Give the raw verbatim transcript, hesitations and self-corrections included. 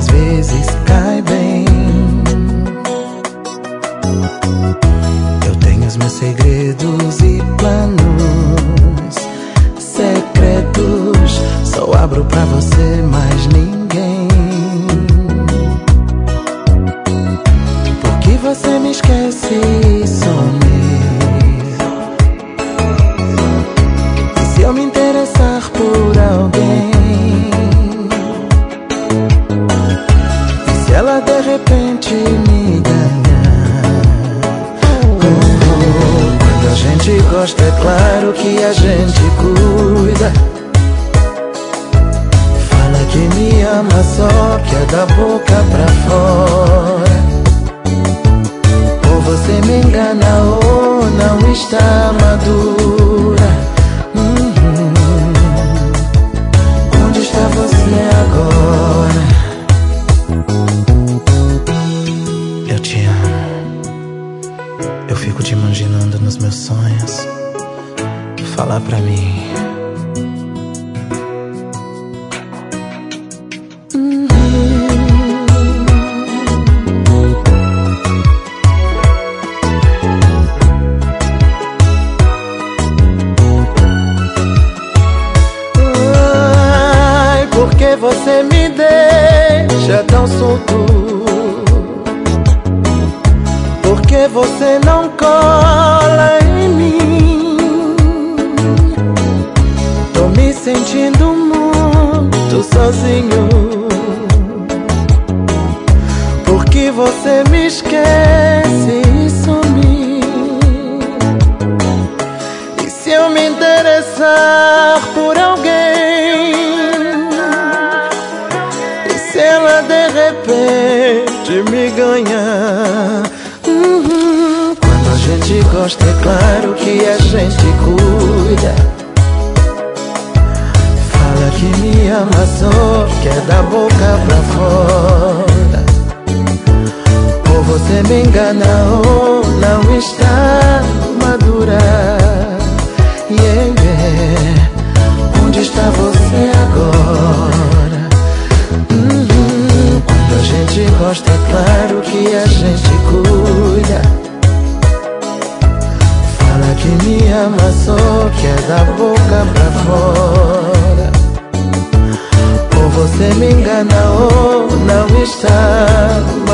às vezes cai bem. Eu tenho os meus segredos e planos secretos, só abro pra você, mais ninguém. Porque você me esquece e some. E se eu me interessar por alguém, e se ela de repente me ganhar? Oh, quando a gente gosta, é claro que a gente cuida. Fala que me ama, só que é da boca pra fora. Ou você me engana ou não está madura. Uhum. Onde está você agora? Eu te amo. Eu fico te imaginando nos meus sonhos. Fala pra mim. Porque você me deixa tão solto? Porque você não cola em mim? Tô me sentindo muito sozinho. Porque você me esquece e some. E se eu me interessar por alguém, se ela de repente me ganhar? Uhum. Quando a gente gosta, é claro que a gente cuida. Fala que me ama, só que é da boca pra fora. Ou você me engana ou não está madura. Yeah, yeah. Onde está você agora? Quando a gente gosta, é claro que a gente cuida. Fala que me ama, só que é da boca pra fora. Ou você me engana ou não está